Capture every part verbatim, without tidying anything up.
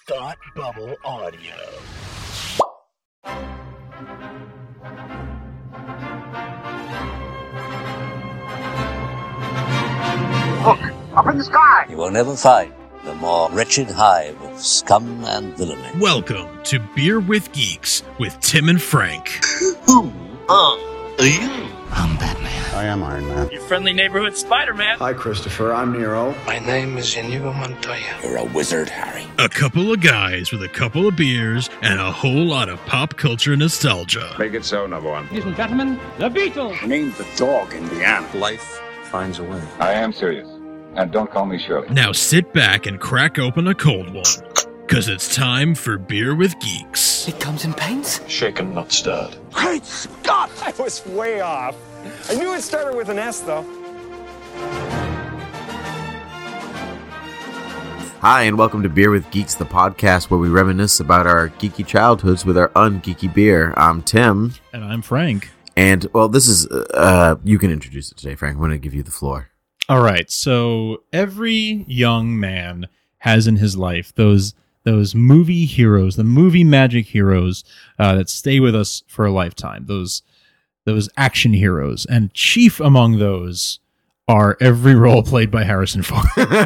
Thought Bubble Audio. Look, up in the sky! You will never find the more wretched hive of scum and villainy. Welcome to Beer with Geeks with Tim and Frank. Who are you? I'm Batman. I am Iron Man. Your friendly neighborhood Spider-Man. Hi, Christopher. I'm Nero. My name is Inigo Montoya. You're a wizard, Harry. A couple of guys with a couple of beers and a whole lot of pop culture nostalgia. Make it so, number one. Ladies and gentlemen, the Beatles. Named the dog Indiana. Life finds a way. I am serious. And don't call me Shirley. Now sit back and crack open a cold one, because it's time for Beer with Geeks. It comes in paints? Shaken, not stirred. Great Scott! I was way off. I knew it started with an S, though. Hi, and welcome to Beer with Geeks, the podcast where we reminisce about our geeky childhoods with our ungeeky beer. I'm Tim. And I'm Frank. And, well, this is, uh, you can introduce it today, Frank. I'm going to give you the floor. All right, so every young man has in his life those those movie heroes, the movie magic heroes uh, that stay with us for a lifetime, those those action heroes. And chief among those are every role played by Harrison Ford.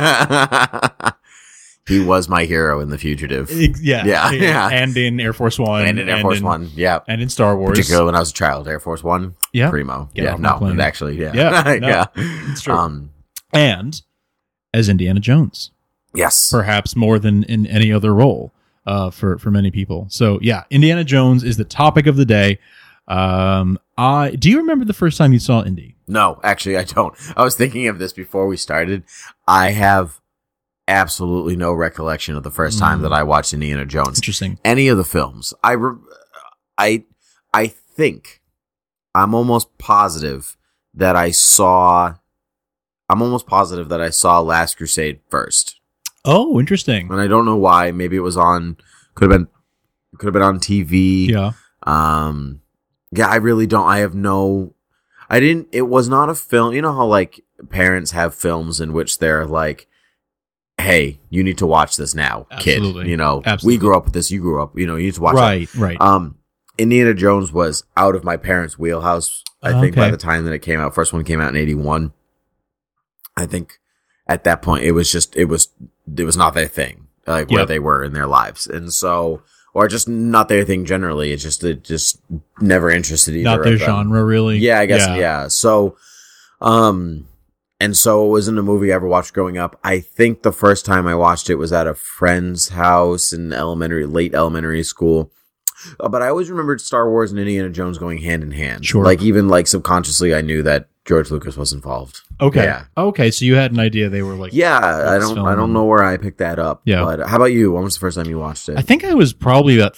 He was my hero in The Fugitive. Yeah, yeah, yeah. And in Air Force One. And in Air Force in, One, yeah. And in Star Wars. Particularly when I was a child, Air Force One. Yeah. Primo. Get yeah, off my no, plane. actually, yeah. Yeah, no, yeah. It's true. Um, and as Indiana Jones. Yes. Perhaps more than in any other role uh, for, for many people. So, yeah, Indiana Jones is the topic of the day. Um, I do you remember the first time you saw Indy? No, actually, I don't. I was thinking of this before we started. I have absolutely no recollection of the first time Mm. that I watched Indiana Jones. Interesting. Any of the films. I, re- I, I think, I'm almost positive that I saw, I'm almost positive that I saw Last Crusade first. Oh, interesting. And I don't know why. Maybe it was on, could have been, could have been on T V. Yeah. Um, yeah, I really don't, I have no, I didn't, it was not a film, you know how like parents have films in which they're like, hey, you need to watch this now, Absolutely. kid. You know, Absolutely. we grew up with this, you grew up, you know, you need to watch Right, it. right. Um, Indiana Jones was out of my parents' wheelhouse, I think, by Okay. the time that it came out. First one came out in eighty-one. I think at that point, it was just, it was, it was not their thing, like where Yep. they were in their lives. And so, or just not their thing generally. It's just, it just never interested either Not their of them. genre, really. Yeah, I guess, Yeah. yeah. So, um, and so it wasn't a movie I ever watched growing up. I think the first time I watched it was at a friend's house in elementary, late elementary school. Uh, but I always remembered Star Wars and Indiana Jones going hand in hand. Sure. Like even like subconsciously, I knew that George Lucas was involved. Okay. Yeah. Okay, so you had an idea they were like... Yeah, I don't, film. I don't know where I picked that up. Yeah. But how about you? When was the first time you watched it? I think I was probably about...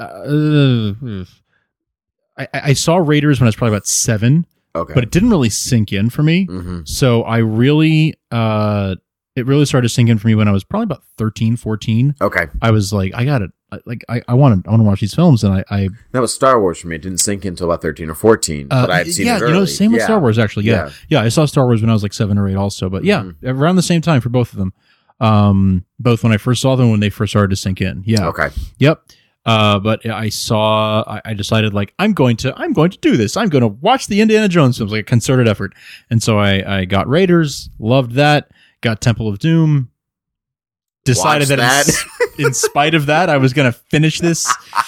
Uh, I, I saw Raiders when I was probably about seven. Okay. But it didn't really sink in for me. Mm-hmm. So I really, uh, it really started to sink in for me when I was probably about thirteen, fourteen. Okay. I was like, I got to, like, I, I want to, I want to watch these films. And I, I That was Star Wars for me. It didn't sink in until about thirteen or fourteen, uh, but I had seen yeah, it early. you know, same with Yeah. Star Wars, actually. Yeah. Yeah. yeah. I saw Star Wars when I was like seven or eight also, but yeah, Mhm. around the same time for both of them. Um, both when I first saw them, when they first started to sink in. Yeah. Okay. Yep. Uh, but I saw, I, I decided like, I'm going to, I'm going to do this. I'm going to watch the Indiana Jones films, like a concerted effort. And so I, I got Raiders, loved that, got Temple of Doom, decided Watch that, that. In, in spite of that, I was going to finish this.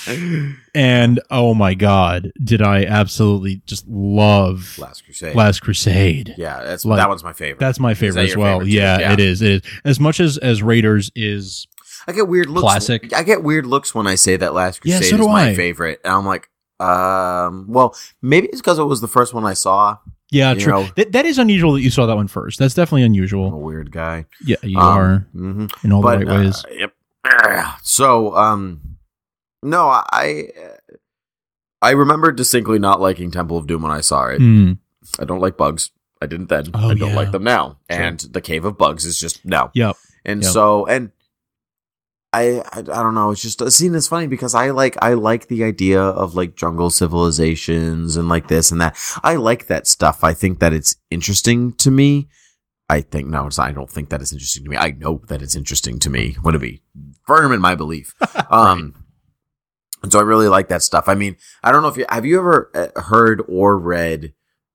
And oh my God, did I absolutely just love Last Crusade. Last Crusade. Yeah, that's Like, that one's my favorite. That's my Is favorite that as your well. favorite too? Yeah, Yeah. it is. It is. As much as, as Raiders is, I get weird looks. Classic. I get weird looks when I say that Last Yeah, Crusade so do is my I. favorite, and I'm like, um, well, maybe it's because it was the first one I saw. yeah, You true. know- That, that is unusual that you saw that one first. That's definitely I'm a unusual. weird guy. Yeah, you Um, are mhm. in all But the right ways. uh, yep. So, um, no, I I remember distinctly not liking Temple of Doom when I saw it. Mm. I don't like bugs. I didn't then. Oh, I don't yeah. like them now. Sure. And the Cave of Bugs is just no. Yep. And Yep. so, and I, I, I don't know. It's just, see, it's funny because I like, I like the idea of like jungle civilizations and like this and that. I like that stuff. I think that it's interesting to me. I think no, it's not, I don't think that is interesting to me. I know that it's interesting to me. Want to be firm in my belief. Um, right. And so I really like that stuff. I mean, I don't know if you have you ever heard or read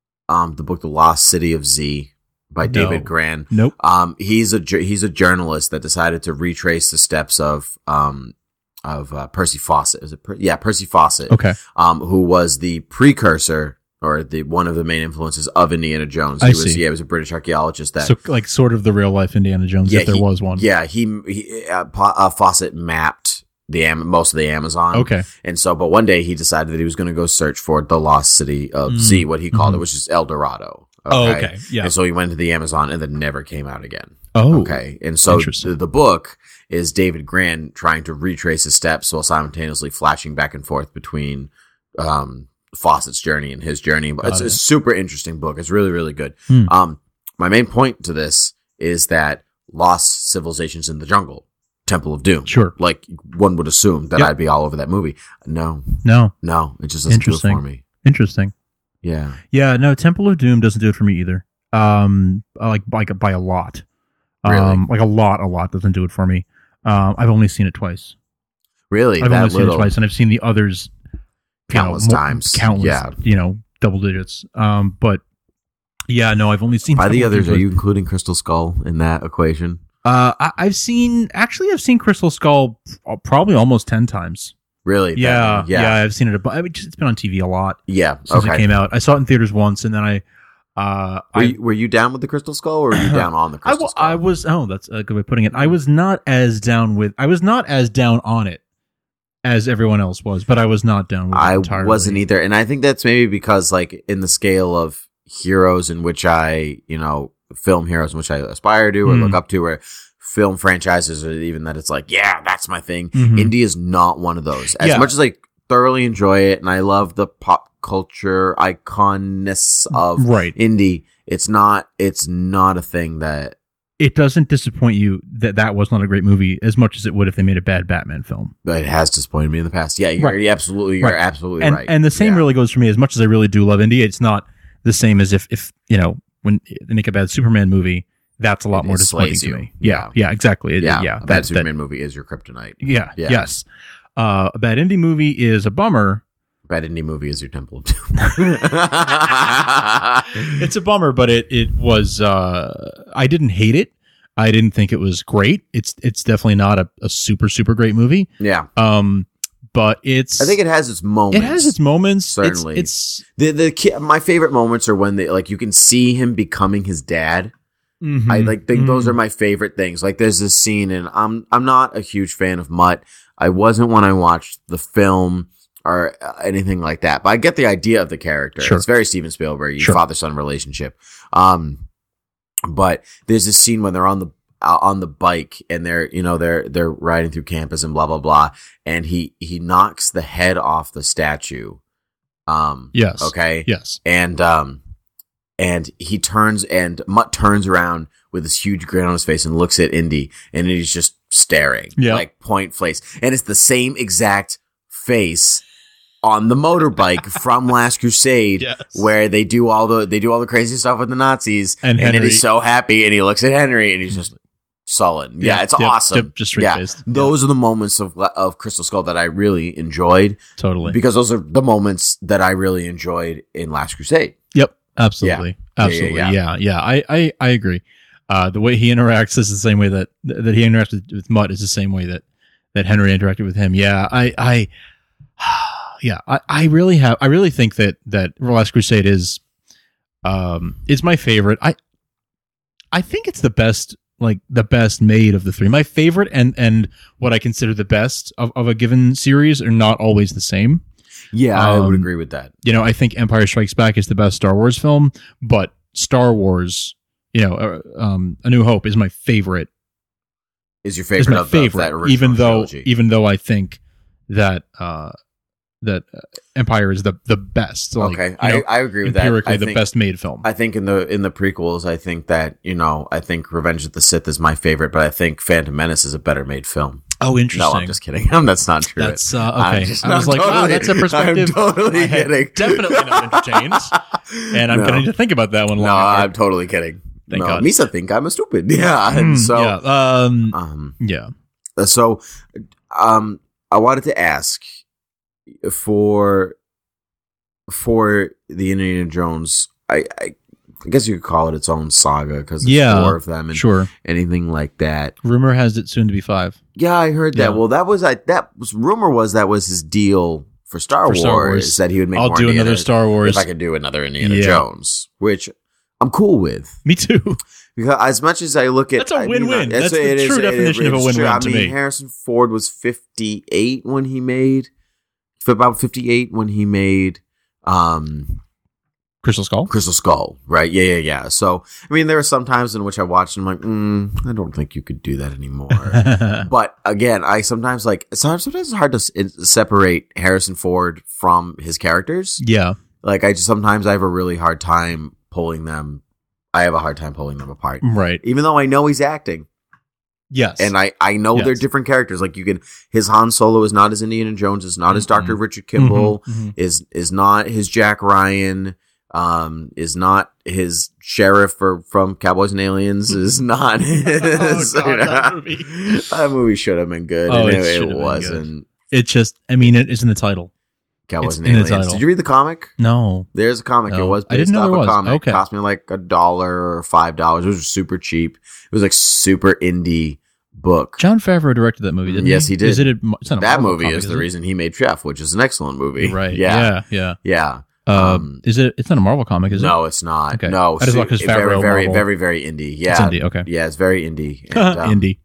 um the book The Lost City of Z by no. David Grann. Nope. Um, he's a he's a journalist that decided to retrace the steps of um of uh, Percy Fawcett. Is it? Per- yeah, Percy Fawcett. Okay. Um, who was the precursor or the one of the main influences of Indiana Jones. He I was, see. Yeah, he was a British archaeologist. That so like sort of the real life Indiana Jones, yeah, if there he, was one. Yeah, he, he uh, uh, Fawcett mapped the Am- most of the Amazon. Okay. And so, but one day he decided that he was going to go search for the lost city of mm. Z, what he called mm-hmm. it, which is El Dorado. Okay? Oh, okay. Yeah. And so he went to the Amazon and then never came out again. Oh. Okay. And so the, the book is David Grann trying to retrace his steps while simultaneously flashing back and forth between, um, Fawcett's journey and his journey. It's it. a super interesting book. It's really, really good. Hmm. Um, my main point to this is that Lost Civilizations in the Jungle, Temple of Doom. Sure. Like one would assume that yep. I'd be all over that movie. No. No. No. It just doesn't do it for me. Interesting. Yeah. Yeah. No, Temple of Doom doesn't do it for me either. Um, like by, by a lot. Really? Um, like a lot, a lot doesn't do it for me. Um, I've only seen it twice. Really? I've that only seen little? it twice, and I've seen the others countless you know, times. Countless, yeah. you know, double digits. Um, but yeah, no, I've only seen. By the others, are you including Crystal Skull in that equation? Uh, I, I've seen actually, I've seen Crystal Skull probably almost ten times. Really? Yeah, that, yeah, yeah. I've seen it. A, I mean, it's been on T V a lot. Yeah, since okay. it came out. I saw it in theaters once, and then I. Uh, were, I, you, were you down with the Crystal Skull, or were you down on the Crystal I, w- Skull? I was. Oh, that's a good way of putting it. I was not as down with. I was not as down on it as everyone else was, but I was not down with it I entirely. wasn't either, and I think that's maybe because, like, in the scale of heroes in which I, you know, film heroes in which I aspire to or Mm. look up to, or film franchises, or even that it's like, yeah, that's my thing. Mhm. Indie is not one of those. As Yeah. much as I thoroughly enjoy it, and I love the pop culture iconness of Right. indie, it's not. It's not a thing that. It doesn't disappoint you that that was not a great movie as much as it would if they made a bad Batman film. But it has disappointed me in the past. Yeah, you're, Right. you're absolutely, you're Right. absolutely and, right. And the same Yeah. really goes for me. As much as I really do love indie, it's not the same as if, if you know, when they make a bad Superman movie, that's a lot It more disappointing slays to you. me. Yeah, Yeah. yeah, exactly. It- yeah, yeah. a bad that- Superman that- movie is your kryptonite. yeah, Yeah. yes. Uh, a bad indie movie is a bummer. Bad indie movie is your Temple of Doom. It's a bummer, but it it was. Uh, I didn't hate it. I didn't think it was great. It's it's definitely not a, a super super great movie. Yeah. Um, but it's. I think it has its moments. It has its moments. Certainly. It's, it's the the ki- my favorite moments are when they like you can see him becoming his dad. mm-hmm, I like think mm-hmm. those are my favorite things. Like there's this scene, and I'm I'm not a huge fan of Mutt. I wasn't when I watched the film or uh, anything like that, but I get the idea of the character. Sure. It's very Steven Spielberg, Sure. father son relationship. Um, but there's this scene when they're on the uh, on the bike and they're you know they're they're riding through campus and blah blah blah, and he he knocks the head off the statue. Um, Yes. Okay. Yes. And um, and he turns and Mutt turns around with this huge grin on his face and looks at Indy, and he's just staring, Yeah. like point face, and it's the same exact face on the motorbike from Last Crusade, Yes. where they do all the they do all the crazy stuff with the Nazis, And and, then Henry- he's so happy, and he looks at Henry, and he's just sullen. Yeah, Yeah, it's yep, awesome. yep, just straight yeah, faced. those are the moments of of Crystal Skull that I really enjoyed, Totally. because those are the moments that I really enjoyed in Last Crusade. Yep. Absolutely. Yeah. Absolutely. Yeah, Yeah. yeah, Yeah. I, I, I agree. Uh, the way he interacts is the same way that, that he interacts with, with Mutt is the same way that, that Henry interacted with him. Yeah. I, I, yeah, I, I really have, I really think that, that Last Crusade is, um, is my favorite. I, I think it's the best, like the best made of the three. My favorite and, and what I consider the best of, of a given series are not always the same. Yeah, I would Um, agree with that. You know, I think Empire Strikes Back is the best Star Wars film, but Star Wars, you know, uh, um, A New Hope is my favorite. Is your Is favorite my of, favorite, of that original even though, trilogy. even though I think that uh, that uh, Empire is the the best. Like, Okay, you I, know, I agree with that. empirically I the think, best made film. I think in the in the prequels, I think that you know, I think Revenge of the Sith is my favorite, but I think Phantom Menace is a better made film. Oh, interesting. No, I'm just kidding. That's not true. That's uh, I'm okay. just I was not like, wow, totally- that's a perspective. I'm totally I had kidding. Definitely not entertained, and I'm No. going to think about that one. No, long I'm hard. totally kidding. Thank no, God. Misa think I'm a stupid. Yeah. And Mm, so, yeah. Um, um, yeah. so, um, I wanted to ask for, for the Indiana Jones, I, I, I guess you could call it its own saga because there's Yeah, four of them and sure. anything like that. Rumor has it soon to be five. Yeah, I heard that. Yeah. Well, that was I, that was rumor was that was his deal for Star, For Wars, Star Wars. that he would make. I'll more do Indiana, another Star Wars. if I could do another Indiana Yeah. Jones, which I'm cool with. Me too. Because as much as I look at, That's a I mean, win-win. it's- That's the it is- true it- definition of a it's win-win true. I to mean, me. Harrison Ford was fifty-eight when he made, about fifty-eight when he made, um. Crystal Skull? Crystal Skull, right? Yeah, yeah, yeah. So, I mean, there are some times in which I watched and I'm like, mm, I don't think you could do that anymore. But again, I sometimes like, sometimes it's hard to s- separate Harrison Ford from his characters. Yeah. Like, I just sometimes I have a really hard time pulling them. I have a hard time pulling them apart. Right. Even though I know he's acting. Yes. And I, I know Yes. they're different characters. Like, you can, his Han Solo is not his Indiana Jones, is not his Doctor Mhm. Richard Kimball, Mhm, mhm. is, is not his Jack Ryan. Um, is not his sheriff for, from Cowboys and Aliens, is not his. Oh, God, that movie. That movie should have been good. Oh, and it it, should it have been wasn't. It just, I mean, it is in the title. Cowboys It's and in the Aliens. title. Did you read the comic? No. There's a comic. No. It was I based didn't know off there a was. comic. Okay. It cost me like a dollar or five dollars. It was super cheap. It was like super indie book. John Favreau directed that movie, didn't Yes, he? he did. Is it a, it's not a That Marvel movie comic, is the it? reason he made Chef, which is an excellent movie. Right. Yeah. Yeah. Yeah. Yeah. Uh, Um, is it? It's not a Marvel comic, is it? No, it's not. Okay. No, I just thought 'cause su- very, Favreau, very, Marvel. very, very indie. Yeah, It's indie, okay. Yeah, it's very indie. And, um, Indie.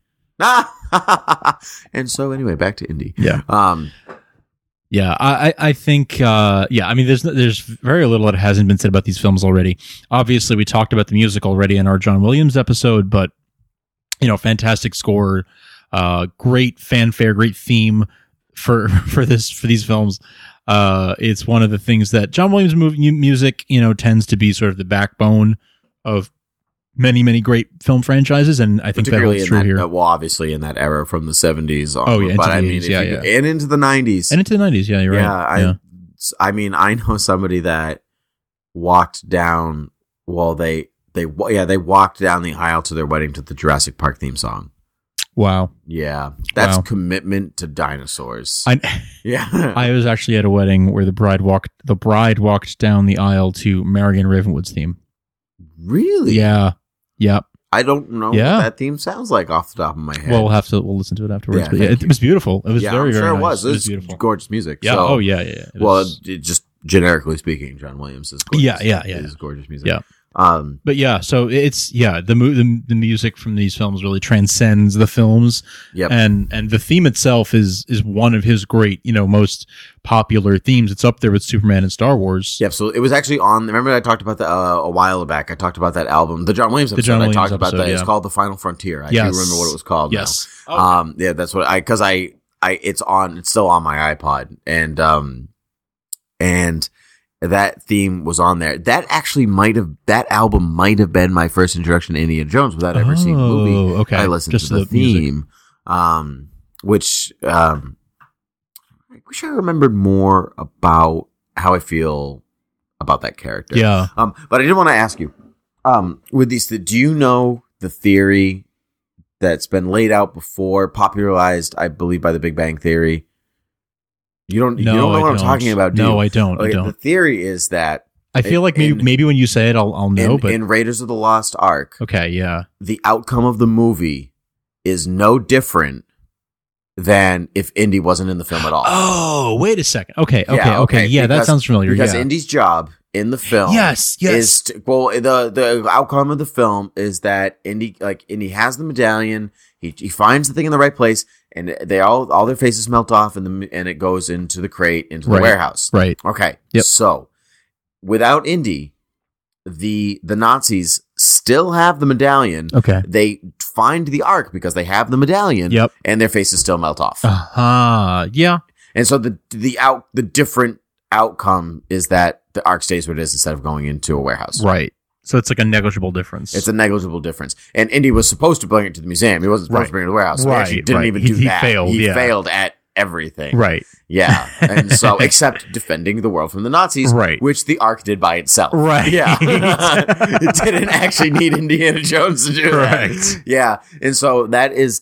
and so, anyway, back to indie. Yeah. Um, Yeah, I, I I think, uh, yeah, I mean, there's there's very little that hasn't been said about these films already. Obviously, we talked about the music already in our John Williams episode, but, you know, fantastic score, uh, great fanfare, great theme for for this for these films. Uh, it's one of the things that John Williams movie music, you know, tends to be sort of the backbone of many, many great film franchises, and I think that particularly holds in true that, here. uh, well, obviously in that era from the seventies. On, Oh, yeah, into but the I mean, eighties, if yeah, you- yeah. and into the nineties. And into the nineties, yeah, you're yeah, right. I, I mean, I know somebody that walked down. Well, they they wa- yeah they walked down the aisle to their wedding to the Jurassic Park theme song. Wow. Yeah, that's Wow. commitment to dinosaurs. I, yeah, I was actually at a wedding where the bride walked the bride walked down the aisle to Marion Ravenwood's theme. really. Yeah. Yep. I don't know Yeah. what that theme sounds like off the top of my head. Well, we'll have to we'll listen to it afterwards. Yeah, but yeah, thank it, you. was beautiful. It was yeah, very I'm sure very it nice. was. It It was was beautiful. gorgeous music. Yeah. So, Oh yeah. Yeah. yeah. It well, was- it, just generically speaking, John Williams is gorgeous. Yeah, yeah, yeah. Is gorgeous music. Yeah. Um, but yeah. So it's yeah. The mu- the the music from these films really transcends the films. Yep. And and the theme itself is is one of his great, you know, most popular themes. It's up there with Superman and Star Wars. Yep. So it was actually on. Remember, I talked about that uh, a while back. I talked about that album, the John Williams The episode. John I Williams talked about episode, that. It's yeah. called The Final Frontier. I Yes. do remember what it was called. Yes. Now. Um. Yeah. That's what I because I I it's on. It's still on my iPod and um and. That theme was on there. That actually might have, that album might have been my first introduction to Indiana Jones without ever seeing the movie. Oh, okay. I listened Just to the, the music. theme, um, which, um, I wish I remembered more about how I feel about that character. Yeah. Um, but I did want to ask you, um, with these, do you know the theory that's been laid out before, popularized, I believe, by the Big Bang Theory? You don't, No, you don't know I what I'm don't. talking about, do No, you? I don't. I Okay, don't. The theory is that I feel like maybe in- maybe when you say it, I'll I'll know. in, but in Raiders of the Lost Ark, okay, yeah. the outcome of the movie is no different than if Indy wasn't in the film at all. Oh, wait a second. Okay, okay, Yeah, okay. okay, Yeah, that because- sounds familiar. Because yeah. Indy's job in the film, Yes, yes. is to, well, the the outcome of the film is that Indy like Indy has the medallion. He he finds the thing in the right place, and they all all their faces melt off, and the and it goes into the crate into the Right. warehouse. Right. Okay. Yep. So without Indy, the the Nazis still have the medallion. Okay. They find the Ark because they have the medallion. Yep. And their faces still melt off. Uh-huh. Yeah. And so the the out the different outcome is that the Ark stays where it is instead of going into a warehouse. Right. So it's like a negligible difference. It's a negligible difference. And Indy was supposed to bring it to the museum. He wasn't supposed Right. to bring it to the warehouse. He Right, actually didn't right. even He- do he that. failed, He yeah. failed at everything. Right. Yeah. And so, except defending the world from the Nazis, right. which the Ark did by itself. Right. Yeah. It didn't actually need Indiana Jones to do Correct. that. Yeah. And so that is,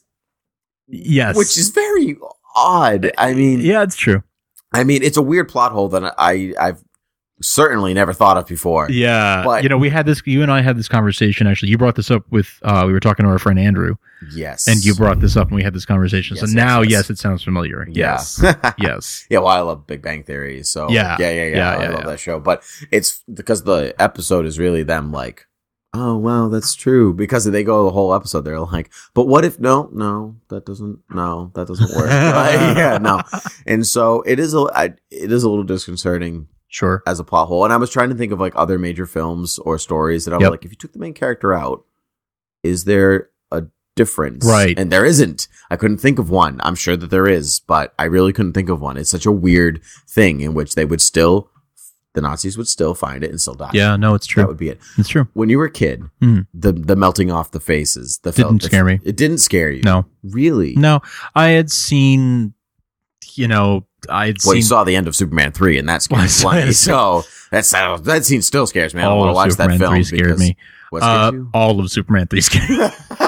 yes. which is very odd. I mean, yeah, it's true. I mean, it's a weird plot hole that I, I've certainly never thought of before. Yeah. But, you know, we had this, you and I had this conversation, actually. You brought this up with, uh, we were talking to our friend Andrew. Yes. And you brought this up and we had this conversation. Yes, so now, yes, yes. yes, it sounds familiar. Yeah. Yes. Yes. Yeah, well, I love Big Bang Theory, so Yeah. yeah, yeah, yeah. Yeah, I yeah, love yeah. that show. But it's because the episode is really them like, oh, well, that's true. Because they go the whole episode, they're like, but what if, no, no, that doesn't, no, that doesn't work. Like, yeah, no. And so it is a, I, it is a little disconcerting. Sure. As a plot hole. And I was trying to think of like other major films or stories that I was Yep. like, if you took the main character out, is there a difference? Right. And there isn't. I couldn't think of one. I'm sure that there is, but I really couldn't think of one. It's such a weird thing in which they would still, the Nazis would still find it and still die. Yeah, no, it's true. That would be it. It's true. When you were a kid, Mm. the the melting off the faces, the Didn't the, scare me. It didn't scare you. No. Really? No. I had seen, you know, I had Well, seen. you saw the end of Superman three, and that scared me Well, I plenty. saw- So that's that scene still scares me. I don't all want to of watch Superman that film. three scared because- me. What scared Uh, you? all of Superman three scared me.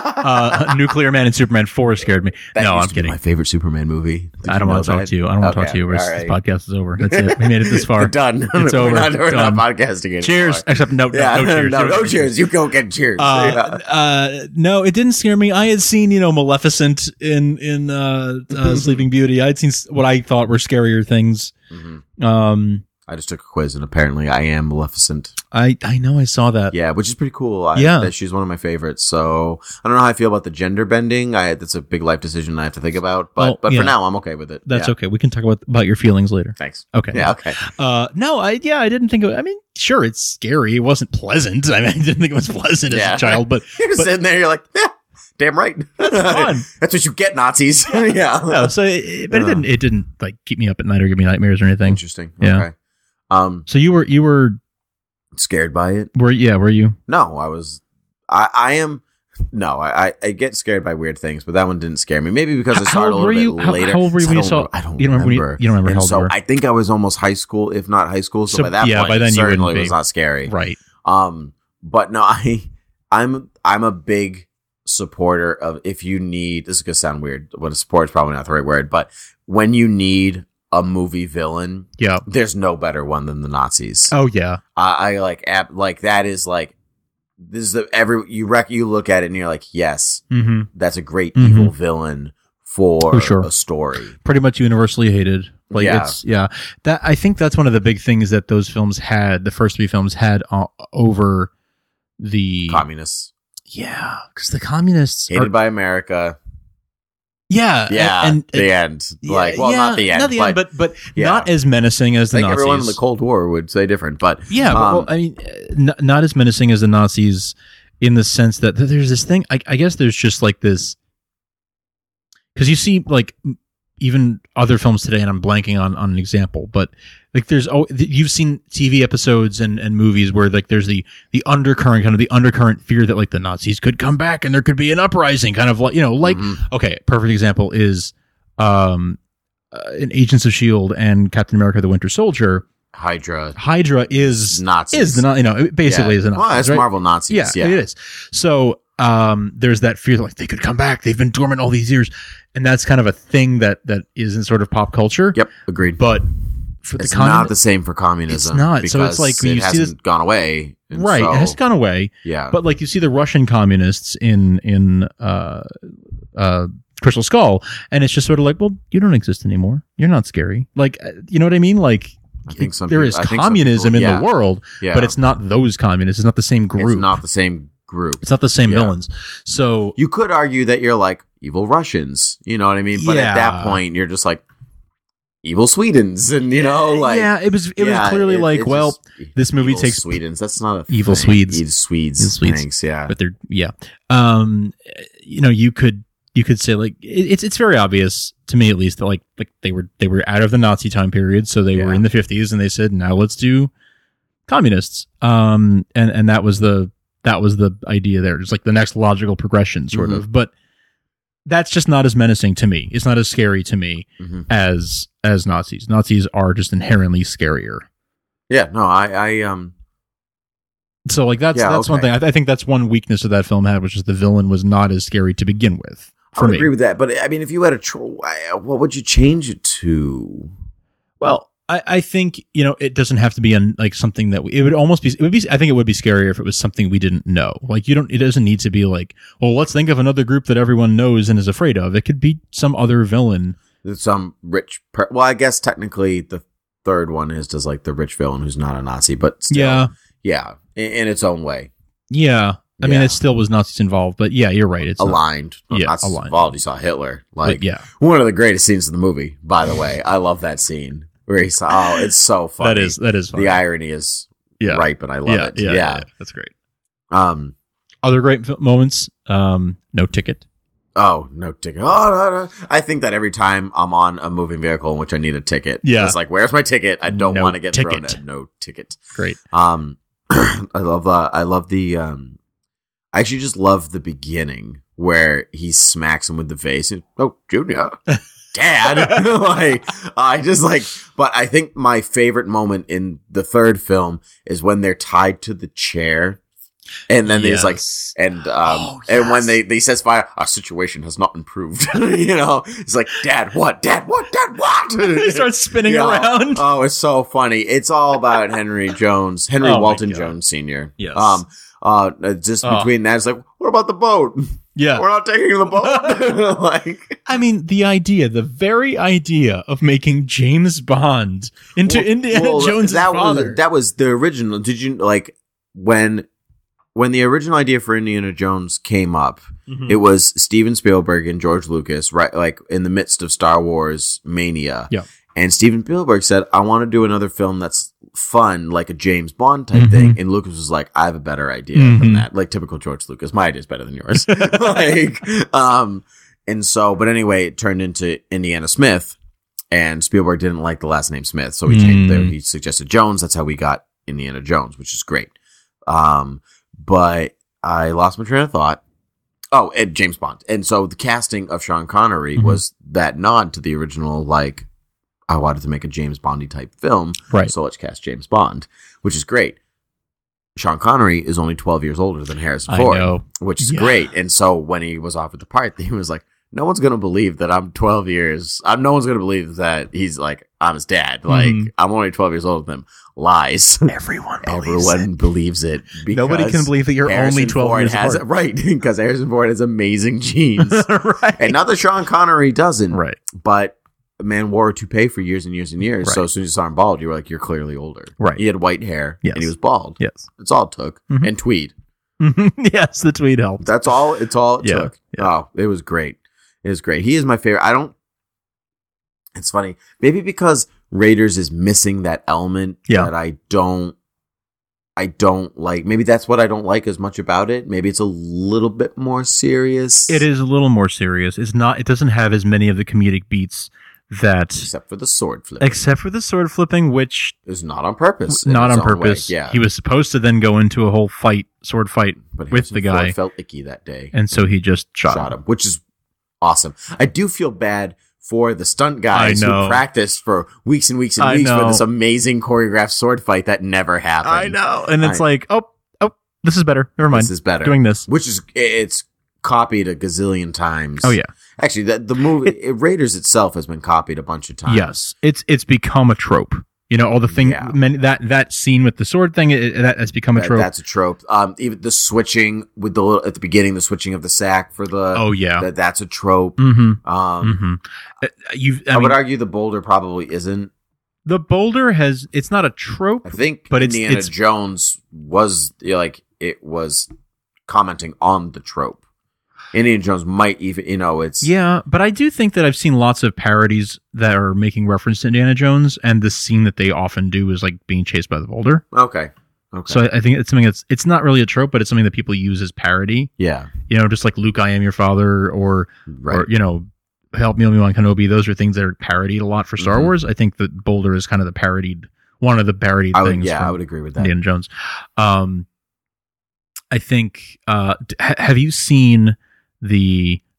uh, Nuclear Man and Superman four scared me. That no, used I'm to be kidding. my favorite Superman movie. Did I you don't know want to talk that? to you. I don't want to Okay, talk to you. We're, all This right. podcast is over. That's it. We made it this far. Done. It's we're over. Not, we're Done. not podcasting anymore. Cheers. Except no, no, Yeah, no cheers. no, no cheers. You don't get cheers. Uh, Yeah. uh, no, it didn't scare me. I had seen, you know, Maleficent in in uh, uh, Sleeping Beauty. I had seen s- what I thought were scarier things. Mhm. Um, I just took a quiz, and apparently I am Maleficent. I I know I saw that. Yeah, which is pretty cool. I, Yeah. that she's one of my favorites. So I don't know how I feel about the gender bending. I that's a big life decision I have to think about. But Well, but yeah. for now, I'm okay with it. That's Yeah. okay. We can talk about about your feelings later. Thanks. Okay. Yeah. Okay. Uh, no, I yeah, I didn't think of. I mean, sure, it's scary. It wasn't pleasant. I mean, I didn't think it was pleasant Yeah. as a child, but You're but- sitting there. You're like, yeah, damn right. That's fun. That's what you get, Nazis. yeah. no, so it, but it Uh. didn't. It didn't like keep me up at night or give me nightmares or anything. Interesting. Yeah. Okay. Um, So you were you were scared by it? were yeah were you? No, I was. I I am. No, I, I I get scared by weird things, but that one didn't scare me. Maybe because I How- saw how it a old were little you? bit How- later. how old were you So when I you don't- saw- I don't you don't remember when you- remember. you don't remember And how old so you were? I think I was almost high school, if not high school. So, So, by that yeah, point, by then it you wouldn't certainly be. was not scary. Right. Um, but no, I, I'm, I'm a big supporter of if you need. This is gonna sound weird. What a support is probably not the right word, but when you need a movie villain, Yeah. there's no better one than the Nazis. Oh yeah. I, I like app like that is like this is the every you rec you look at it and you're like, yes, Mm-hmm. that's a great Mhm. evil villain for For sure. a story. Pretty much universally hated. Like Yeah. it's yeah. That I think that's one of the big things that those films had. The first three films had uh, over the Communists yeah, because the communists hated are, by America. yeah Yeah, and, and the end. Like, well, yeah, not the end, not the but, end, but but yeah. not as menacing as I the think Nazis. everyone in the Cold War would say different, but Yeah, but, um, well, I mean, uh, n- not as menacing as the Nazis in the sense that th- there's this thing. I, I guess there's just like this because you see like m- even other films today, and I'm blanking on, on an example, but like there's oh th- you've seen T V episodes and, and movies where like there's the the undercurrent kind of the undercurrent fear that like the Nazis could come back and there could be an uprising, kind of like you know like Mhm. okay, perfect example is um uh, in Agents of S H I E L D and Captain America: The Winter Soldier. Hydra Hydra is Nazis. is the Na- you know it basically yeah. is the Nazis, well, it's right? Marvel Nazis. Yeah, Yeah, it is. So um, there's that fear that like they could come back. They've been dormant all these years, and that's kind of a thing that that is in sort of pop culture. Yep, agreed. But for it's the commun- not the same for communism. It's not. So it's because like when it you see hasn't this- gone away, and right, so- it has gone away. yeah, But like you see the Russian communists in in uh, uh, Crystal Skull, and it's just sort of like, well, you don't exist anymore. You're not scary. Like uh, you know what I mean? Like. I think some there people- is I think some communism people- in yeah. the world, yeah. but it's not those communists. It's not the same group. It's not the same group. It's not the same Yeah. villains. So You could argue that you're like evil Russians, you know what I mean? But Yeah. at that point, you're just like evil Swedens, and you know, like yeah, it was it yeah, was clearly it- like, it's well, just this movie evil takes Swedens. That's not a Evil thing. Swedes. Evil Swedes. Evil Swedes. Thanks, yeah. but they're yeah. Um, you know, you could you could say like it, it's it's very obvious to me at least that like like they were they were out of the Nazi time period, so they were Yeah. in the fifties, and they said now let's do communists. Um, and and that was the that was the idea there. It's like the next logical progression, sort Mhm. of. But that's just not as menacing to me. It's not as scary to me mm-hmm. as as Nazis. Nazis are just inherently scarier. Yeah, no, I, I um. So like that's yeah, that's okay. one thing. I, th- I think that's one weakness that that film had, which is the villain was not as scary to begin with. For I would me. agree with that, but I mean, if you had a, tro- what would you change it to? Well, I, I think you know it doesn't have to be an, like something that we, it would almost be. It would be. I think it would be scarier if it was something we didn't know. Like you don't. It doesn't need to be like, well, let's think of another group that everyone knows and is afraid of. It could be some other villain. Some rich. Per- well, I guess technically the third one is just like the rich villain who's not a Nazi, but still, yeah, yeah, in, in its own way. Yeah. I yeah. mean, it still was Nazis involved, but yeah, you're right. It's aligned. Not, yeah, Nazis aligned. involved. You saw Hitler. Like, but yeah, one of the greatest scenes in the movie. By the way, I love that scene where he's. Oh, it's so funny. That is that is funny. The irony is yeah. ripe, and I love yeah, it. Yeah, Yeah. yeah, yeah, that's great. Um, other great f- moments. Um, No Ticket. Oh, no ticket. Oh, no, no. I think that every time I'm on a moving vehicle in which I need a ticket, yeah. it's like, where's my ticket? I don't no want to get ticket. thrown at. No ticket. Great. Um, I love. Uh, I love the. Um, I actually just love the beginning where he smacks him with the face. And, oh, Junior, Dad. Like, I just like. But I think my favorite moment in the third film is when they're tied to the chair. And then yes. there's like, and, um, oh, yes. and when they, they says fire, our situation has not improved. You know, it's like, Dad, what? Dad, what? Dad, what? He starts spinning you know? around. Oh, it's so funny. It's all about Henry Jones, Henry oh Walton Jones Senior Yes. Um, uh, just oh. between that, it's like, what about the boat? Yeah. We're not taking the boat. Like, I mean, the idea, the very idea of making James Bond into well, Indiana well, Jones' that father. Was, that was the original. Did you, like, when, When the original idea for Indiana Jones came up, mm-hmm. it was Steven Spielberg and George Lucas, right? Like in the midst of Star Wars mania. Yeah. And Steven Spielberg said, I want to do another film that's fun, like a James Bond type mm-hmm. thing. And Lucas was like, I have a better idea mm-hmm. than that. Like typical George Lucas. My idea is better than yours. Like, um, and so, but anyway, it turned into Indiana Smith, and Spielberg didn't like the last name Smith. So he changed mm. there. He suggested Jones. That's how we got Indiana Jones, which is great. Um, But I lost my train of thought. Oh, and James Bond. And so the casting of Sean Connery mm-hmm. was that nod to the original, like, I wanted to make a James Bondy type film. Right. So let's cast James Bond, which is great. Sean Connery is only twelve years older than Harrison I Ford, know. which is Yeah. great. And so when he was offered the part, he was like, no one's going to believe that I'm twelve years. I'm, no one's going to believe that he's like, I'm his dad. Like, mm-hmm. I'm only twelve years older than him. Lies. Everyone believes Everyone it. believes it. Nobody can believe that you're Harrison only twelve Ford years has, apart. Right, because Harrison Ford has amazing genes. Right. And not that Sean Connery doesn't. Right. But a man wore a toupee for years and years and years. Right. So as soon as you saw him bald, you were like, you're clearly older. Right. He had white hair. Yes. And he was bald. Yes. That's all it took. Mm-hmm. And tweed. Yes, the tweed helped. That's all. It's all it Yeah. took. Yeah. Oh, it was great. It was great. He is my favorite. I don't. It's funny. Maybe because Raiders is missing that element Yeah. that I don't. I don't like. Maybe that's what I don't like as much about it. Maybe it's a little bit more serious. It is a little more serious. It's not. It doesn't have as many of the comedic beats that, except for the sword flip. except for the sword flipping, which is not on purpose. in not its on own way. purpose. Yeah, he was supposed to then go into a whole fight, sword fight but with the Harrison Ford guy, felt icky that day, and so he just shot, shot him. him, which is awesome. I do feel bad for the stunt guys I know. who practiced for weeks and weeks and I weeks for know. this amazing choreographed sword fight that never happened. I know, and it's I- like, oh, oh, this is better. Never mind. This is better. Doing this, which is it's copied a gazillion times. Oh yeah. Actually, the, the movie it, Raiders itself has been copied a bunch of times. yes, it's it's become a trope. You know, all the thing Yeah. many, that that scene with the sword thing, it, it, that has become a That- trope. That's a trope. Um, even the switching with the little, at the beginning, the switching of the sack for the. Oh yeah, that, that's a trope. mm-hmm. Um, mm-hmm. You, I, I, mean, would argue the boulder probably isn't. the boulder has. It's not a trope. I think, but it's, Indiana it's Jones was you know, like it was commenting on the trope. Indiana Jones might even, you know, it's yeah, but I do think that I've seen lots of parodies that are making reference to Indiana Jones, and the scene that they often do is like being chased by the boulder. okay. Okay. So I think it's something that's it's not really a trope, but it's something that people use as parody. yeah, You know, just like Luke, I am your father, or right. or you know, help me, Obi-Wan Kenobi. Those are things that are parodied a lot for Star Mhm. Wars. I think that boulder is kind of the parodied one of the parodied I would, things. yeah, from I would agree with that. Indiana Jones. Um, I think. Uh, d- ha- have you seen the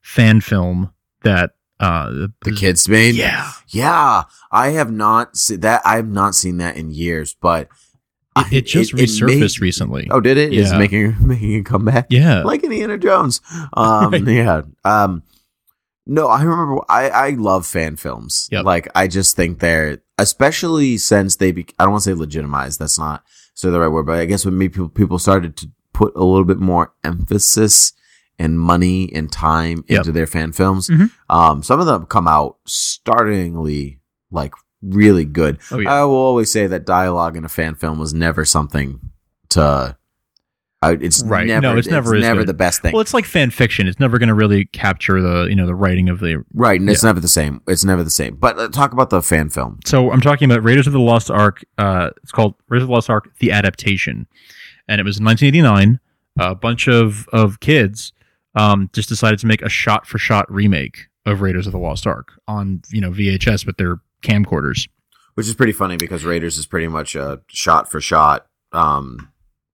fan film that uh, the, the kids made. Yeah, yeah. I have not seen that. I have not seen that in years, but it, it just it, it resurfaced made, recently. Oh, did it? Yeah. Is it making making a comeback? Yeah, like Indiana Jones. Um, Right. Yeah. Um, no, I remember. I I love fan films. Yep. Like I just think they're, especially since they. Be, I don't want to say legitimized. That's not so the right word, but I guess when maybe people people started to put a little bit more emphasis and money and time Yep. into their fan films. Mhm. Um, some of them come out startlingly like really good. Oh, yeah. I will always say that dialogue in a fan film was never something to. Uh, it's Right. never. No, it's never as never good. the best thing. Well, it's like fan fiction. It's never going to really capture the you know the writing of the. Right, and it's Yeah. never the same. It's never the same. But uh, talk about the fan film. So I'm talking about Raiders of the Lost Ark. Uh, it's called Raiders of the Lost Ark: The Adaptation, and it was in nineteen eighty-nine. A bunch of of kids um, just decided to make a shot-for-shot remake of Raiders of the Lost Ark on you know V H S with their camcorders. Which is pretty funny because Raiders is pretty much a shot for shot um,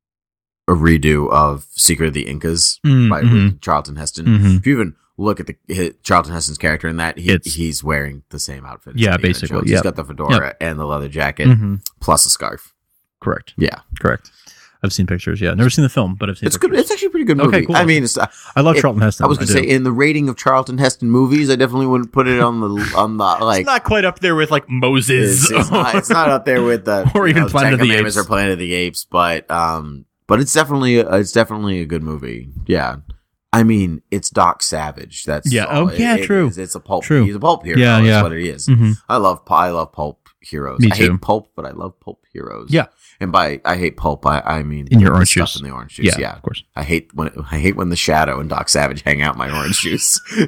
a redo of Secret of the Incas Mm, by mhm. with Charlton Heston. Mhm. If you even look at the his, Charlton Heston's character in that, he, It's- he's wearing the same outfit. as Yeah, Indiana basically, Jones. He's yep. got the fedora and the leather jacket Mhm. plus a scarf. Correct. Yeah, Correct. I've seen pictures. Yeah, never seen the film, but I've seen. it's good. pictures. It's actually a pretty good movie. Okay, cool. I mean, it's, uh, I love it- Charlton Heston. I was going to do. say in the rating of Charlton Heston movies, I definitely wouldn't put it on the on the like. it's not quite up there with like Moses, It's, it's, not, it's not up there with the Or you even know, Planet Ten of the Commandments Apes. or Planet of the Apes, but um, but it's definitely it's definitely a good movie. Yeah, I mean it's Doc Savage. That's Yeah. all Oh, it- yeah, it true. is. It's a pulp. True. He's a pulp hero. Yeah, That's yeah. what it is. Mhm. I love I love pulp heroes. Me I too. hate pulp, but I love pulp heroes. Yeah. And by I hate pulp, I, I mean In your the orange stuff juice. in the orange juice. Yeah, Yeah, of course. I hate when I hate when the Shadow and Doc Savage hang out my orange juice. Get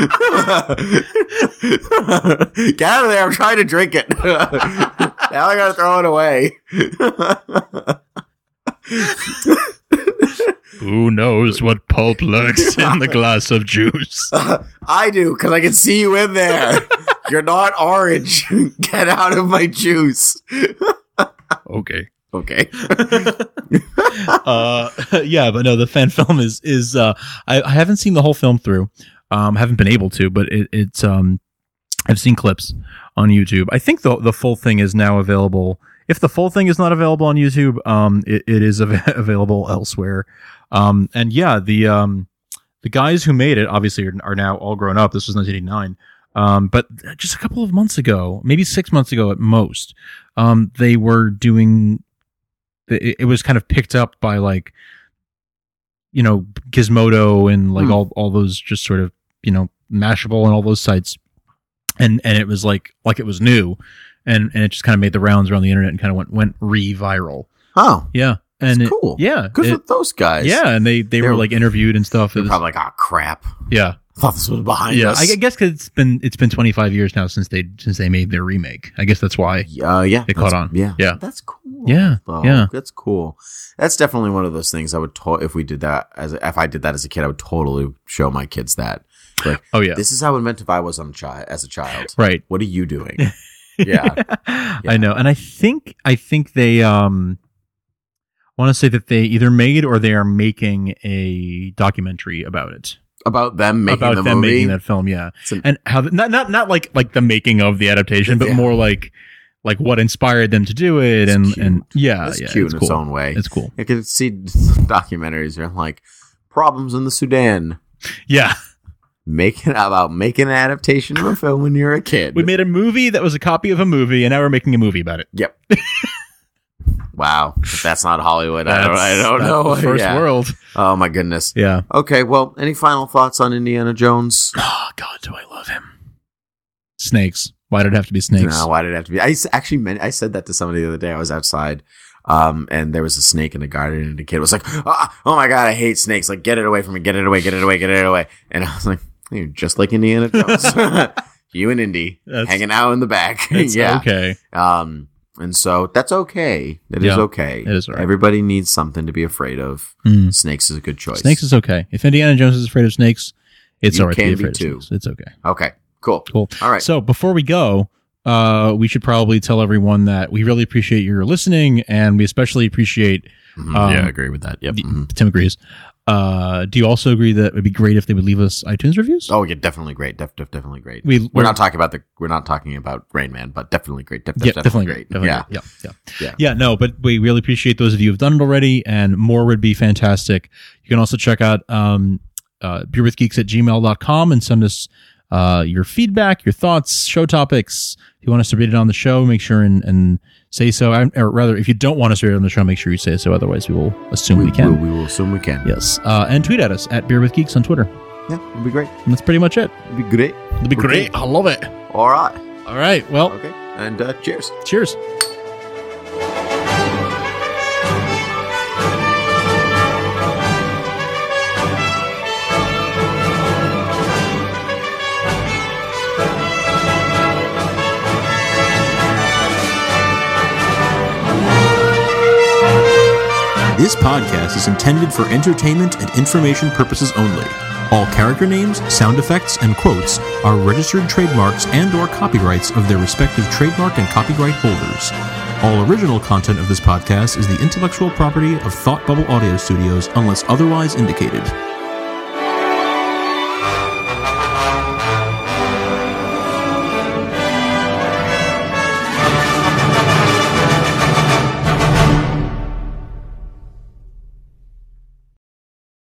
out of there! I'm trying to drink it. Now I gotta throw it away. Who knows what pulp lurks in the glass of juice? I do, because I can see you in there. You're not orange. Get out of my juice. Okay. Okay. uh, yeah, but no, the fan film is is uh, I, I haven't seen the whole film through. Um, haven't been able to, but it, it's um, I've seen clips on YouTube. I think the the full thing is now available. If the full thing is not available on YouTube, um, it, it is av- available elsewhere. Um, and yeah, the um, the guys who made it obviously are, are now all grown up. This was nineteen eighty-nine. Um, but just a couple of months ago, maybe six months ago at most, um, they were doing. It, it was kind of picked up by like, you know, Gizmodo and like Hmm. all all those just sort of you know Mashable and all those sites, and and it was like like it was new, and and it just kind of made the rounds around the internet and kind of went went re-viral. Oh, Yeah, and that's it- cool. yeah, Good it- for those guys. yeah, and they they They're- were like interviewed and stuff. It They're was- probably like, oh crap. yeah. I thought this was behind Yeah, us. I guess because it's been it's been twenty-five years now since they since they made their remake. I guess that's why. Uh, yeah, It caught that's- on. Yeah, Yeah. that's cool. Yeah, though. yeah. That's cool. That's definitely one of those things I would. To- if we did that as a, if I did that as a kid, I would totally show my kids that. Like, Oh yeah, this is how it meant if I was on child as a child. right. What are you doing? Yeah. I know, and I think I think they um want to say that they either made or they are making a documentary about it. About them making about the them movie. making that film, yeah, It's an- and how the, not not not like like the making of the adaptation, but Yeah. more like like what inspired them to do it, It's and cute. and yeah, It's yeah, cute it's in cool. its own way. It's cool. You can see documentaries are like problems in the Sudan. Yeah, Making about making an adaptation of a film when you're a kid. we made a movie that was a copy of a movie, and now we're making a movie about it. Yep. Wow. If that's not Hollywood, I don't, I That's- don't that's know. the first Yeah. world. Oh my goodness. Yeah. Okay. Well, any final thoughts on Indiana Jones? Oh God, do I love him? Snakes. Why did it have to be snakes? No, why did it have to be? I s- actually meant, I said that to somebody the other day. I was outside, um, and there was a snake in the garden, and the kid was like, "Ah, "Oh my god, I hate snakes! Like, get it away from me! Get it away! Get it away! Get it away!" And I was like, "You're just like Indiana Jones, you and Indy That's- hanging out in the back." It's yeah. okay. Um, and so that's okay. That is Yeah, okay. it is all right. Everybody needs something to be afraid of. Mm. Snakes is a good choice. Snakes is okay. If Indiana Jones is afraid of snakes, it's You all right to can be be afraid too. of snakes. It's okay. Okay. Cool. Cool. All right. So before we go, uh, we should probably tell everyone that we really appreciate your listening, and we especially appreciate. Mhm. um, yeah, I agree with that. Yep. the- Mhm. Tim agrees. Uh, do you also agree that it would be great if they would leave us iTunes reviews? Oh, yeah, definitely great. Def, def, definitely great. We, we're, we're not talking about the. We're not talking about Rain Man, but definitely great. Def, def, yeah, definitely, definitely great. Definitely yeah. great. Yeah, yeah, yeah, yeah. No, but we really appreciate those of you who've done it already, and more would be fantastic. You can also check out um, uh, beer with geeks at gmail dot com and send us uh, your feedback, your thoughts, show topics. If you want us to read it on the show, make sure and, and say so. I, or rather, if you don't want us to read it on the show, make sure you say so. Otherwise, we will assume we, we can. We, we will assume we can. Yes. Uh, and tweet at us at Beer with Geeks on Twitter. Yeah, it'll be great. And that's pretty much it. It'll be great. It'll be great. Okay. I love it. All right. All right. Well. Okay. And uh, cheers. Cheers. This podcast is intended for entertainment and information purposes only. All character names, sound effects, and quotes are registered trademarks and or copyrights of their respective trademark and copyright holders. All original content of this podcast is the intellectual property of Thought Bubble Audio Studios unless otherwise indicated.